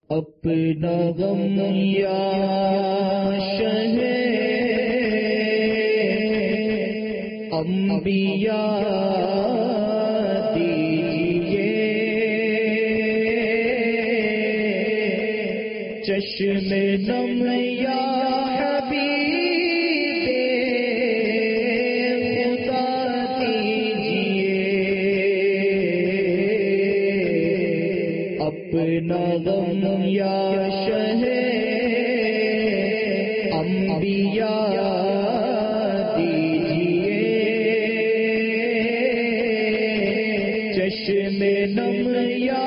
اپنا غم یا شہ انبیاء دیجیے، چشم نم یا حبیب خدا دیجیے، اپنا غم یا شہ انبیاء دیجیے، چشم نم یا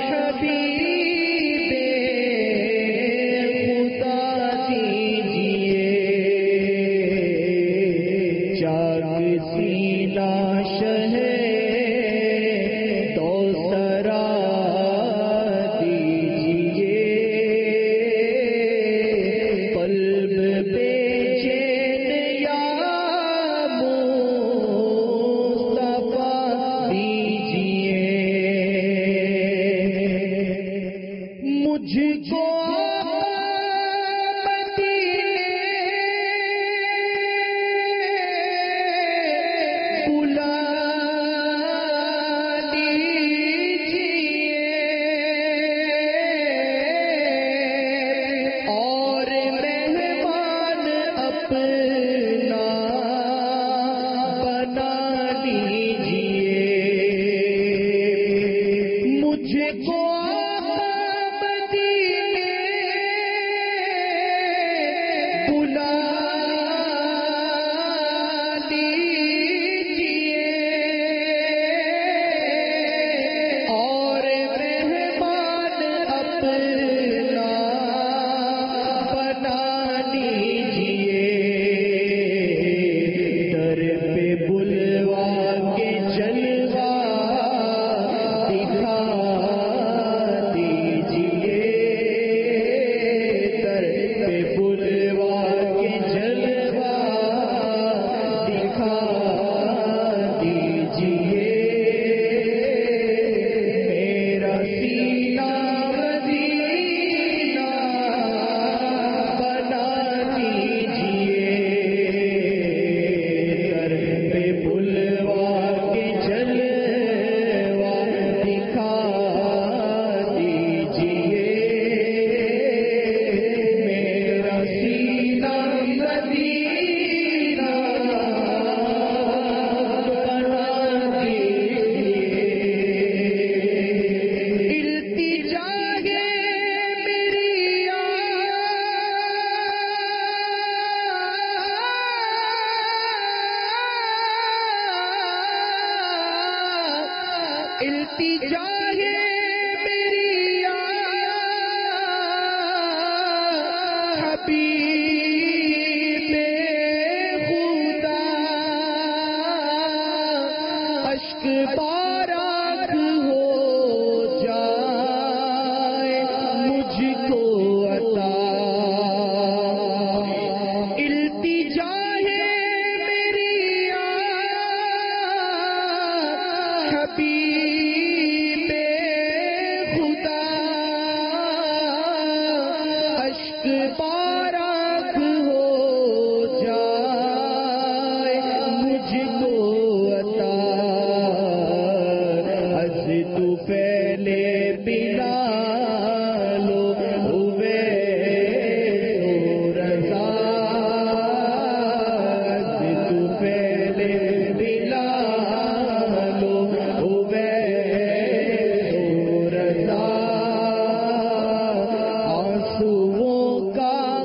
حبیب خدا دیجیے، چاک سینہ شہ دوسرا دیجیے، قلب بے چین یا مصطفیٰ دیجیے، مجھ کو بلا دیجیے، اور مہمان اپنا بنا دیجیے، مجھ کو مدینے بلا دیجیے، اور مہمان اپنا بنا دیجیے، در پہ بلوا کے جلوہ دکھا دیجیے، در پہ بلوا کے جلوہ دکھا دیجیے، میرا سینہ مدینہ بنا دیجیے، در پہ بلوا کے جلوہ دکھا دیجیے، میرا سینہ مدینہ بنا دیجیے، التجا ہے میری التجا ہے میری حبیب خدا، اشک بارک ہو جائے مجھ کو عطا، التجا ہے میری حبیب خدا، اشک بارک ہو جائے مجھ کو عطا، از تو پہلے بنا لو ہوئے سو رضا، از تو پہلے بنا لو ہوئے سو رضا، آنسوؤں کا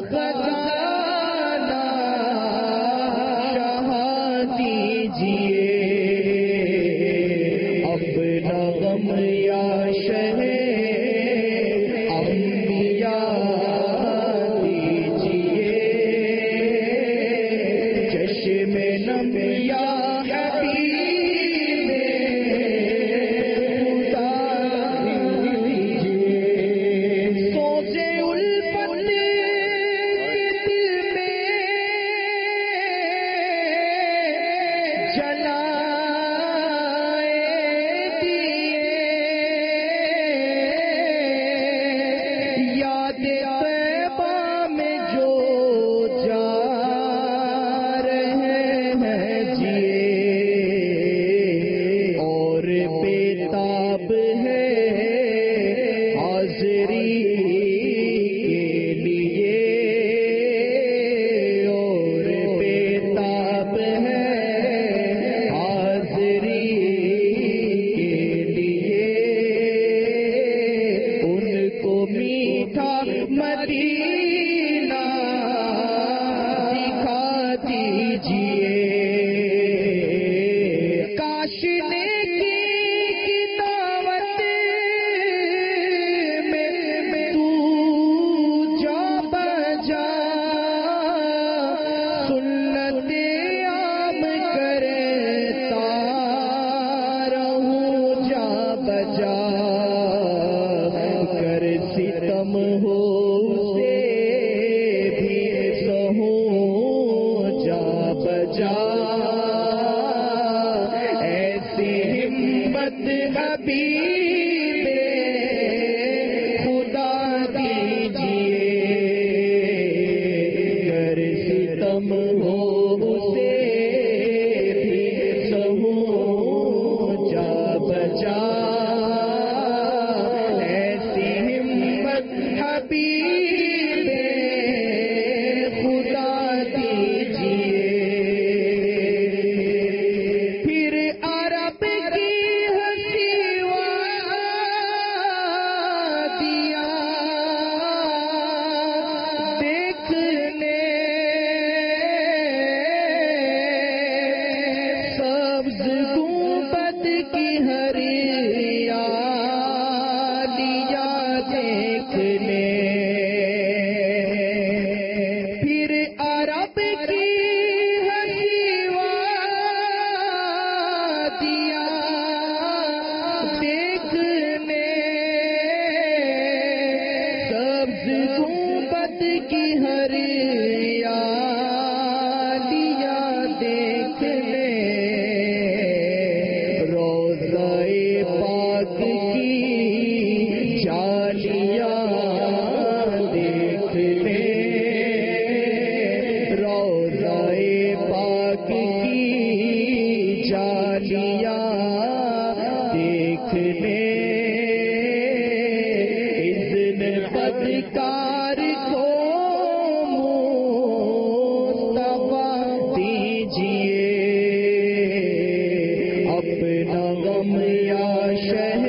مدینہ دکھا دیجئے، کاش نیکی کی دعوت میں تو جا بجا، سنت عام کرتا رہوں جا بجا، کر ستم ہو سے بھی سہوں جا بجا، ایسی ہمت حبیب خدا دیجئے، کر ستم ہو سے بھی سہوں جا بجا، ایسی ہمت حبیب خدا دیجئے، پھر عرب کی ہنسی وادیاں دیکھنے، سبز گنبد کی ہریالیاں دیکھنے، پھر عرب کی ہنسی وادیاں دیکھنے، سبز گنبد کی ہریالیاں دیکھنے، روضہ پاک کی جالیاں دیکھنے، روضہ پاک کی جالیاں دیکھنے، اذن بدکار کو مصطفیٰ دیجئے، اپنا غم یا شہ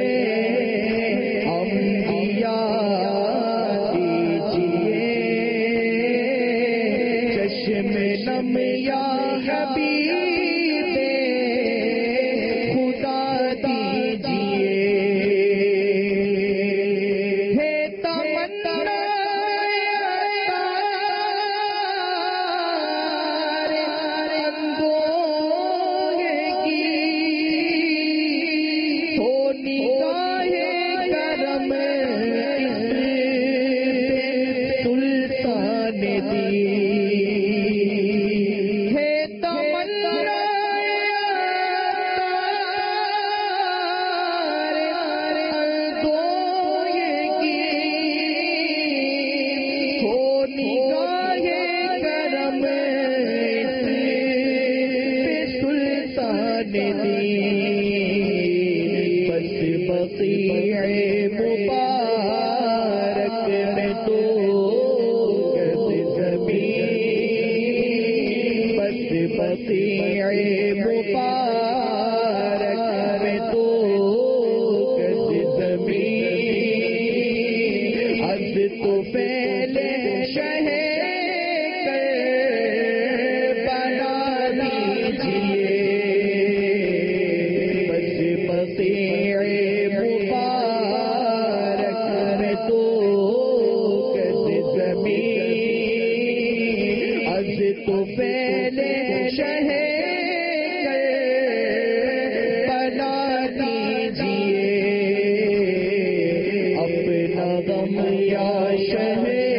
انبیاء دیجئے، چشم نم یا حبیب خدا دیجئے، ہے تمنا نگاہ کرم سلطان دی، ہے تمنا ہو نگاہ کرم سلطان دی، بس بقیع مبارک میں تو گز زمین، بس بقیع مبارک میں تو گز زمین، از تو پہلے شہر بنا دیجئے، بس بقیع مبارک میں تو گز زمین، از تو پہلے شہر بنا دیجئے، اپنا غم یا شہر